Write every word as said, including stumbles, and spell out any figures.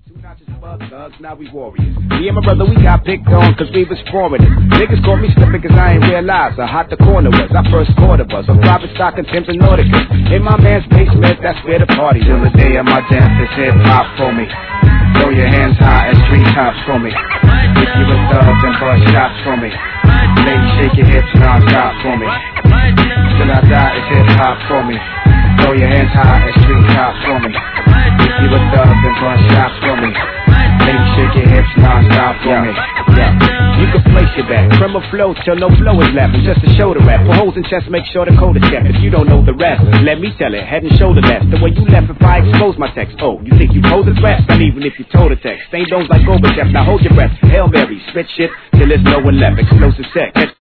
Two notches above thugs, now we warriors. Me and my brother, we got picked on cause we was foreigners. Niggas called me slippin' cause I ain't realize how hot the corner was. I first quarter was on private stock and Tim's and Nautica. In my man's basement, that's where the party. Till the day of my death, it's hip hop for me. Throw your hands high as tree tops for me. If you a thug, then bust shots for me. Lady, shake your hips non-stop for me. Till I die, it's hip hop for me. Throw your hands high as tree tops for me. If you a thug, then bust shots for me. Lady, shake your hips non-stop for me. Yeah. You can place your bet, from a flow till no flow is left. It's just a show to rap. For holes in chest, make sure the code is kept. If you don't know the rest, let me tell it, head and shoulder less. The way you left if I expose my text. Oh, you think you pose a threat? Not even if you told a text. Stain those like Gorbachev, now hold your breath. Hail Mary, spit shit till there's no one left. Explosive sex.